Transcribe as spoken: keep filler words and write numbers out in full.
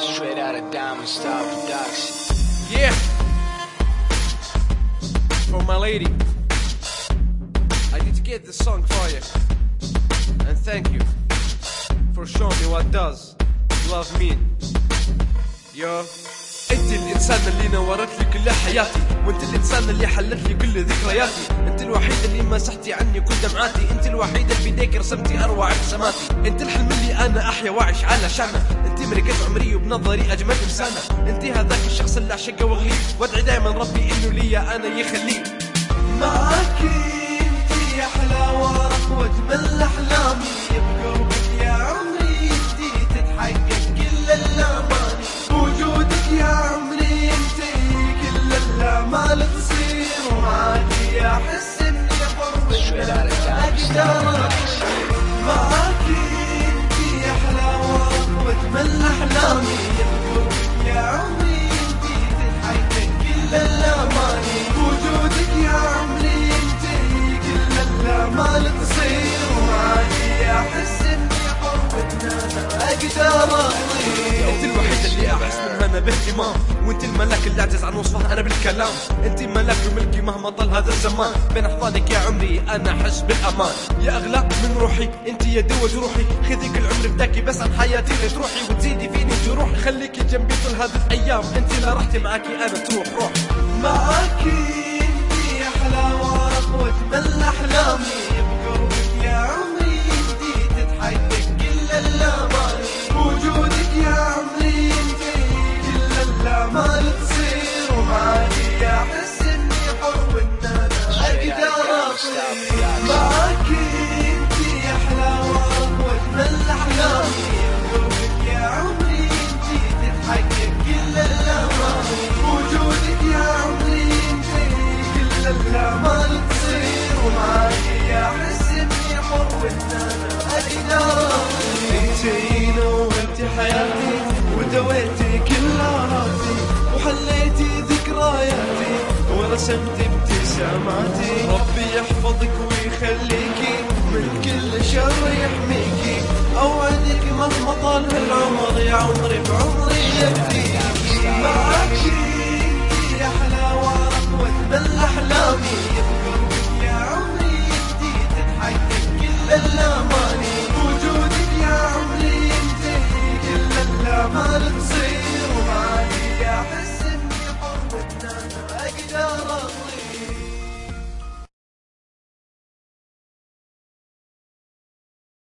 Straight out of Diamond Star Production. Yeah! For my lady, I dedicate this song for you. And thank you for showing me what does love mean. Yo. انت الانسان اللي نورت لي كل حياتي، وانت الانسان اللي حلت لي كل ذكرياتي، انت الوحيد اللي مسحتي عني كل دمعاتي، انت الوحيد اللي بيديك رسمتي اروع ابتساماتي، انت الحلم اللي انا احيا واعيش على شانه، انت ملكة عمري وبنظري اجمل انسانه، انت هذاك الشخص اللي اعشقه واغليه، وادعي دائما ربي انه ليا انا يخليه. معاكي انت يا احلى ورق واجمل احلامي، بقربك يا عمري انت تتحقق كل الاماني، بوجودك يا عمري انت كل الامال تصير، ومعاكي احس اني حر اقدر. معاكي انت يا احلى ورق واجمل احلامي، بقربك يا عمري انت تتحقق كل الاماني، بوجودك يا عمري انت كل الامال تصير، ومعاكي احس اني حر اقدر اطير. انت الوحيد اللي احس من هنا باهتمام، وانت الملاك اللي اعجز عن وصفه انا بالكلام، انت ملاك وملكي مهما طال هذا الزمان، بين احضانك يا عمري انا احس بالامان، يا اغلى من روحي انت يا دوة روحي، خذيك العمر بداكي بس عن حياتي لا تروحي، وتزيدي فيني جروحي، خليكي جنبي طول هذه الايام، انت اللي رحتي معاكي انا تروح روح. معاكي انت يا احلى ورق واجمل احلامي، بقربك يا عمري انت تتحقق كل الاماني، بوجودك يا عمري انت كل الامال تصير، ومعاكي احس اني حر وان انا اقدر اطير. معاكي انت يا احلى ورق واجمل احلامي، بقربك يا عمري انت تتحقق كل الاماني، بوجودك يا عمري انت كل الامال تصير، ومعاكي احس اني حر وان انا اقدر اطير. انتي نورتي حياتي ودويتي كل آهاتي، وحليتي ذكرياتي ورسمتي ابتساماتي.